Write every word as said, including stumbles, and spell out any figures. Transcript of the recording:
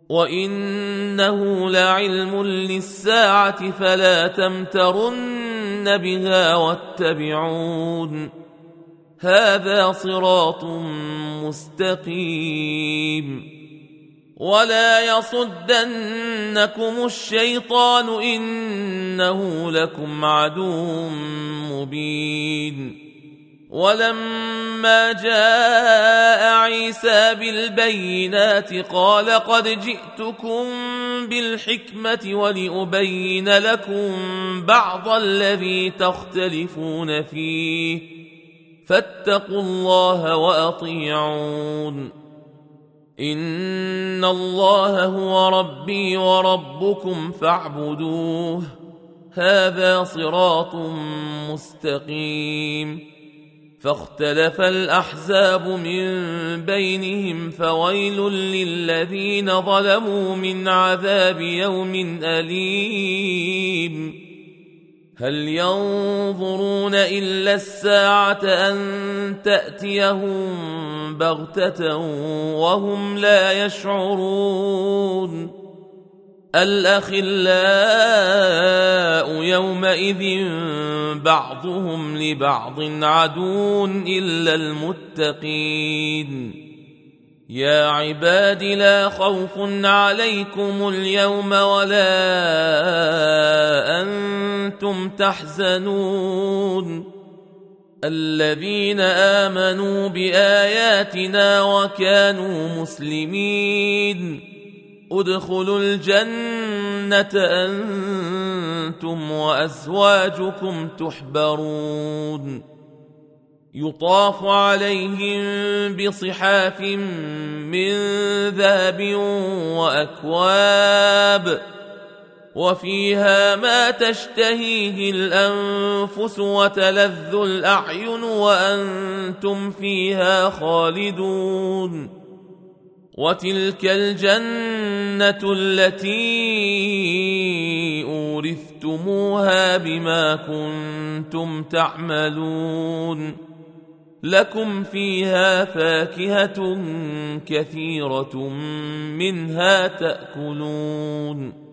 وإنه لعلم للساعة فلا تمترن بها واتبعون هذا صراط مستقيم ولا يصدنكم الشيطان إنه لكم عدو مبين ولما جاء عيسى بالبينات قال قد جئتكم بالحكمة ولأبين لكم بعض الذي تختلفون فيه فاتقوا الله وأطيعون إن الله هو ربي وربكم فاعبدوه هذا صراط مستقيم فاختلف الأحزاب من بينهم فويل للذين ظلموا من عذاب يوم أليم هل ينظرون إلا الساعة أن تأتيهم بغتة وهم لا يشعرون الأخلاء يومئذ بعضهم لبعض عدو إلا المتقين يا عباد لا خوف عليكم اليوم ولا أنتم تحزنون الذين آمنوا بآياتنا وكانوا مسلمين ادخلوا الجنة أنتم وأزواجكم تحبرون يطاف عليهم بصحاف من ذهب وأكواب وفيها ما تشتهيه الأنفس وتلذ الأعين وأنتم فيها خالدون وتلك الجنة التي أورثتموها بما كنتم تعملون لكم فيها فاكهة كثيرة منها تأكلون